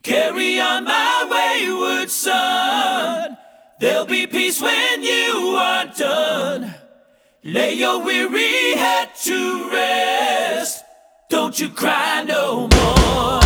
Carry on, my wayward son. There'll be peace when you are done. Lay your weary head to rest. Don't you cry no more.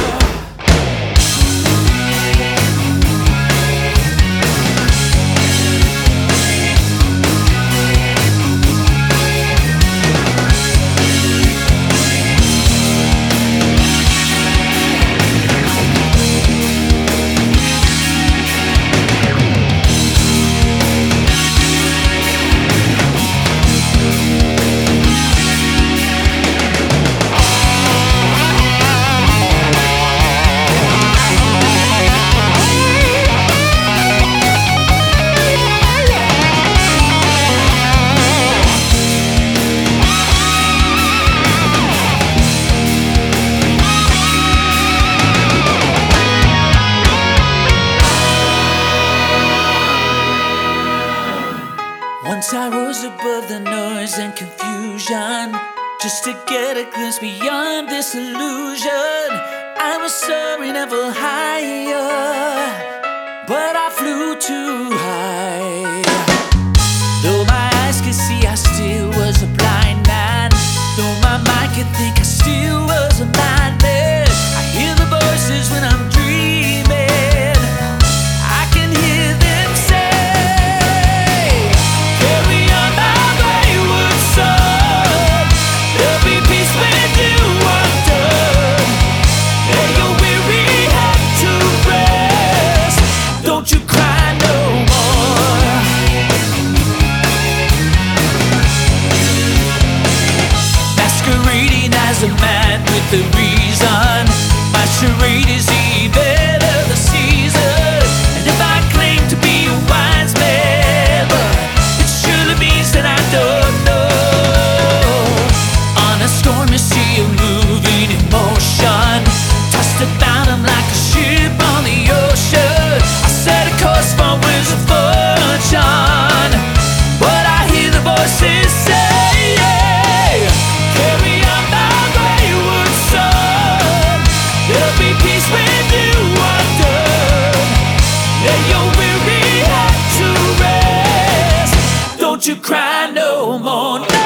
Once I rose above the noise and confusion, just to get a glimpse beyond this illusion. I was soaring ever higher, but I flew too high. Though my eyes could see, I still was a blind man. Though my mind could think, I still was a madman. I hear the voices when I'm dreaming. I can hear them say, as a man with a reason. My charade is the event of the season. And if I claim to be a wise man, but it surely means that I don't know. On a stormy sea of moving emotion, tossed about I'm like a ship on the ocean. I set a course for winds of fortune, but I hear the voices say, don't you cry no more, no!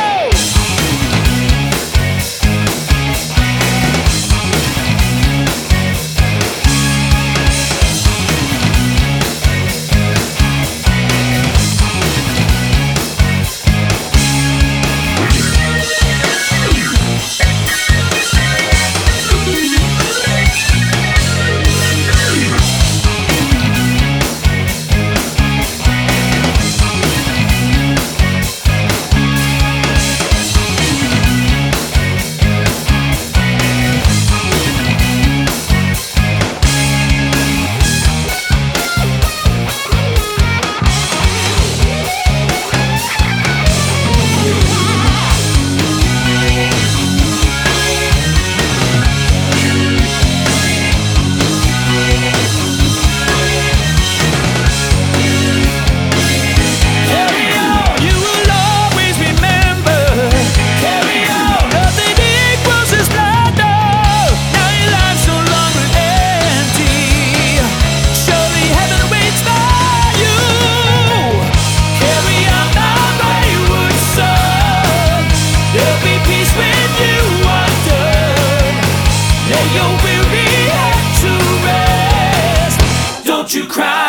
Don't you cry.